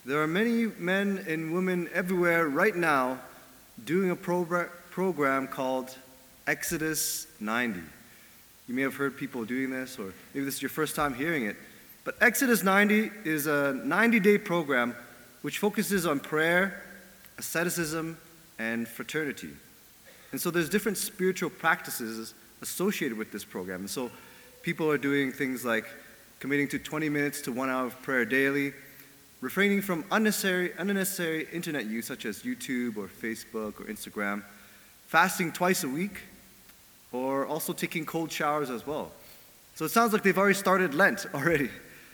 There are many men and women everywhere right now doing a program called Exodus 90. You may have heard people doing this, or maybe this is your first time hearing it. But Exodus 90 is a 90-day program which focuses on prayer, asceticism, and fraternity. And so there's different spiritual practices associated with this program. And so people are doing things like committing to 20 minutes to 1 hour of prayer daily, refraining from unnecessary internet use such as YouTube or Facebook or Instagram, fasting twice a week, or also taking cold showers as well. So it sounds like they've already started Lent already.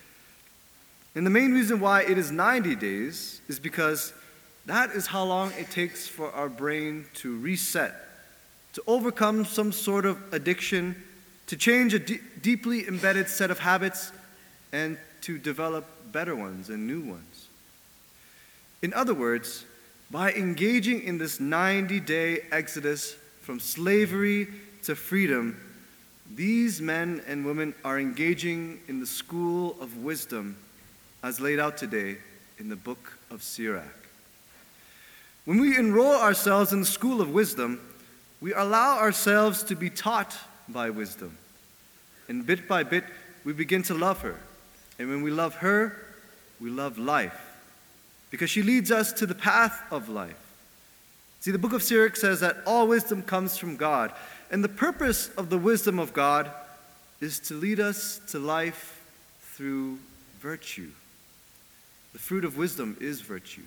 And the main reason why it is 90 days is because that is how long it takes for our brain to reset, to overcome some sort of addiction, to change a deeply embedded set of habits, and to develop better ones and new ones. In other words, by engaging in this 90-day exodus from slavery to freedom, these men and women are engaging in the school of wisdom as laid out today in the book of Sirach. When we enroll ourselves in the school of wisdom, we allow ourselves to be taught by wisdom. And bit by bit, we begin to love her. And when we love her, we love life, because she leads us to the path of life. See, the book of Sirach says that all wisdom comes from God, and the purpose of the wisdom of God is to lead us to life through virtue. The fruit of wisdom is virtue.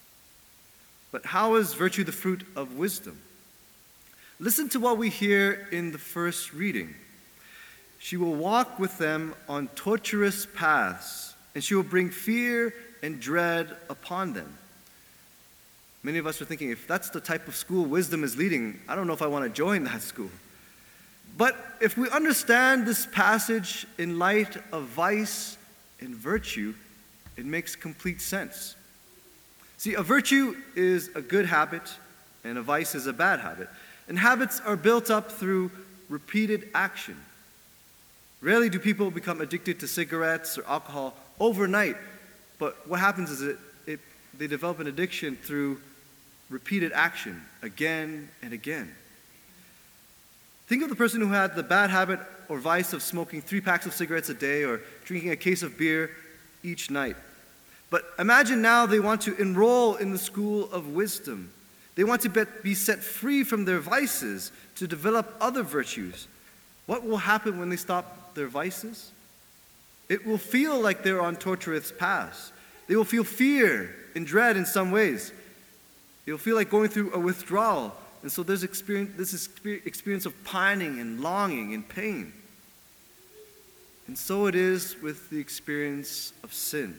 But how is virtue the fruit of wisdom? Listen to what we hear in the first reading. She will walk with them on tortuous paths, and she will bring fear and dread upon them. Many of us are thinking, if that's the type of school wisdom is leading, I don't know if I want to join that school. But if we understand this passage in light of vice and virtue, it makes complete sense. See, a virtue is a good habit, and a vice is a bad habit. And habits are built up through repeated action. Rarely do people become addicted to cigarettes or alcohol overnight, but what happens is they develop an addiction through repeated action again and again. Think of the person who had the bad habit or vice of smoking 3 packs of cigarettes a day or drinking a case of beer each night. But imagine now they want to enroll in the school of wisdom. They want to be set free from their vices to develop other virtues. What will happen when they stop their vices? It will feel like they're on torturous paths. They will feel fear and dread in some ways. They'll feel like going through a withdrawal. And so there's this experience of pining and longing and pain. And so it is with the experience of sin.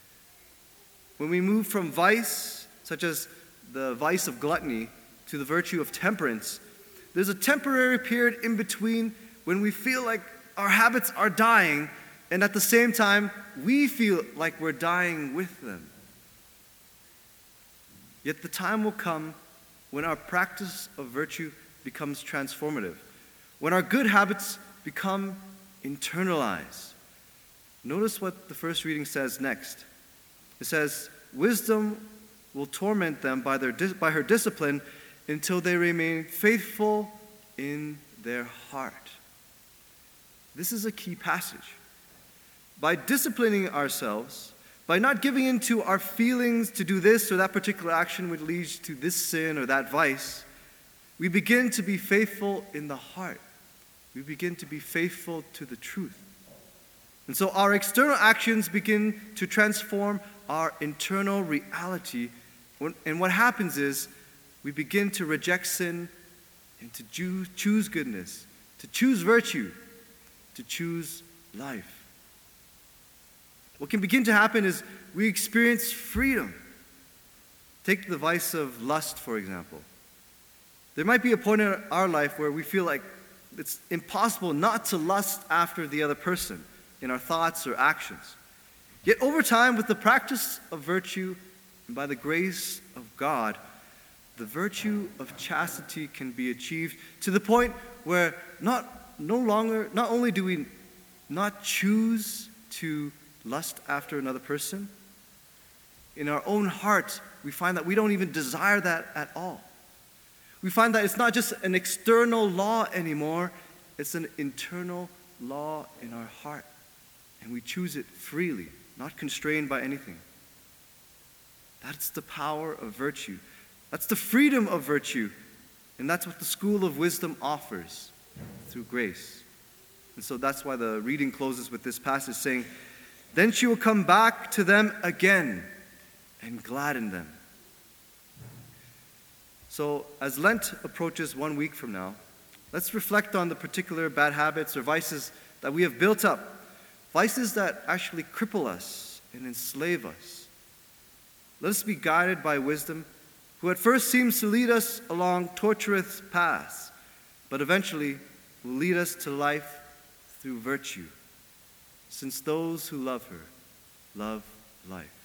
When we move from vice, such as the vice of gluttony, to the virtue of temperance, there's a temporary period in between when we feel like our habits are dying, and at the same time, we feel like we're dying with them. Yet the time will come when our practice of virtue becomes transformative, when our good habits become internalized. Notice what the first reading says next. It says, wisdom will torment them by her discipline until they remain faithful in their heart. This is a key passage. By disciplining ourselves, by not giving in to our feelings to do this or that particular action which leads to this sin or that vice, we begin to be faithful in the heart. We begin to be faithful to the truth. And so our external actions begin to transform our internal reality. And what happens is we begin to reject sin and to choose goodness, to choose virtue, to choose life. What can begin to happen is we experience freedom. Take the vice of lust, for example. There might be a point in our life where we feel like it's impossible not to lust after the other person in our thoughts or actions. Yet over time, with the practice of virtue and by the grace of God, the virtue of chastity can be achieved to the point where not only do we not choose to lust after another person, in our own hearts, we find that we don't even desire that at all. We find that it's not just an external law anymore, it's an internal law in our heart. And we choose it freely, not constrained by anything. That's the power of virtue. That's the freedom of virtue. And that's what the school of wisdom offers through grace. And so that's why the reading closes with this passage saying, "Then she will come back to them again and gladden them." So as Lent approaches 1 week from now, let's reflect on the particular bad habits or vices that we have built up, vices that actually cripple us and enslave us. Let us be guided by wisdom, who at first seems to lead us along tortuous paths, but eventually will lead us to life through virtue, since those who love her love life.